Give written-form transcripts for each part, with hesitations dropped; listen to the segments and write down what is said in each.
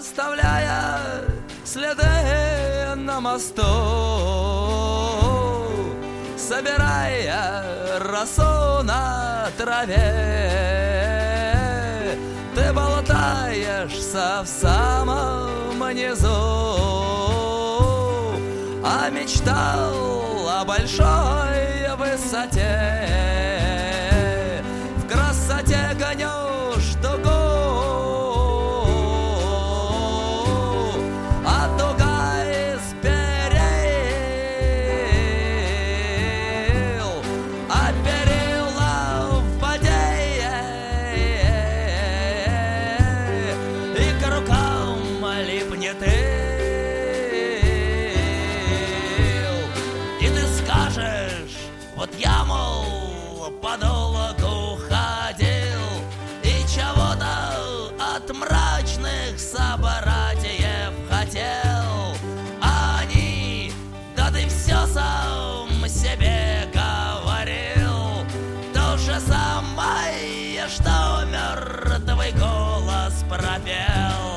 оставляя следы на мосту, собирая росу на траве. Ты болтаешься в самом низу, а мечтал о большой высоте. В красоте гонешь дугу, а дуга из перил, а перила в воде, и к рукам липнет и ты скажешь: вот я, мол, подолгу ходил и чего-то от мрачных собратьев хотел, а они: да ты все сам себе говорил. То же самое, что мертвый голос пропел.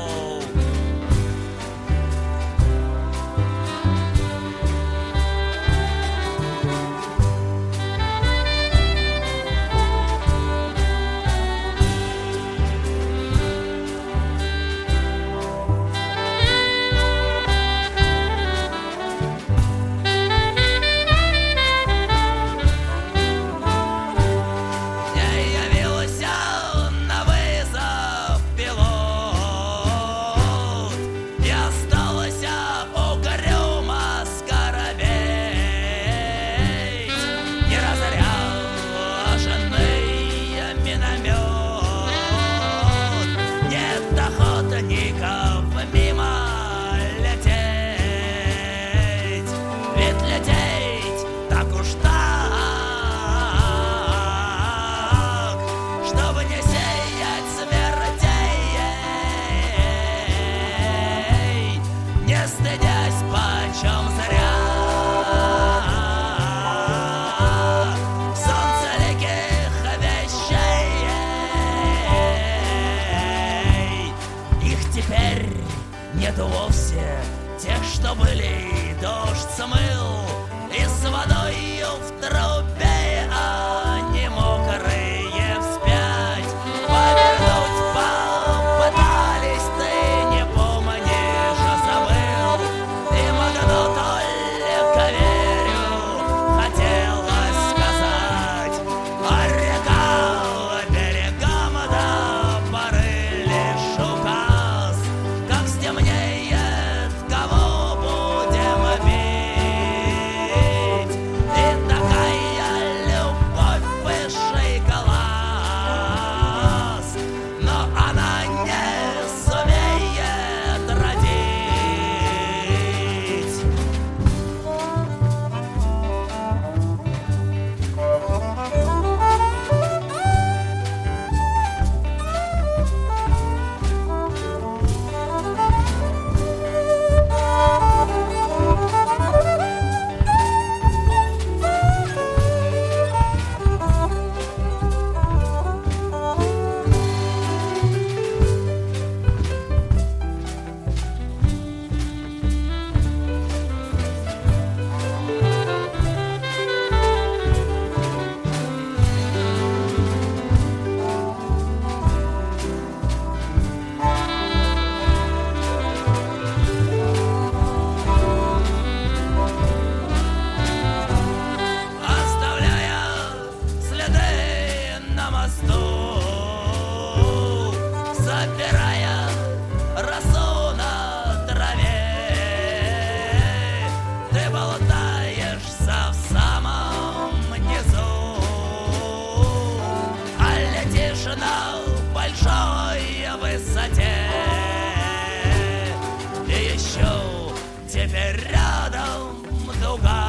Нету вовсе тех, что были, дождь смыл, и с водою в трубе они мокрые вспять. Повернуть попытались, ты не помнишь, а забыл, и могу только верю, хотелось сказать, а река берегам до поры лишь указ. Как стемнеет, кого будем бить, и такая любовь высший класс, но она не сумеет родить. Собирая росу на траве, ты болтаешься в самом низу, а летишь на большой высоте. И еще теперь рядом дуга,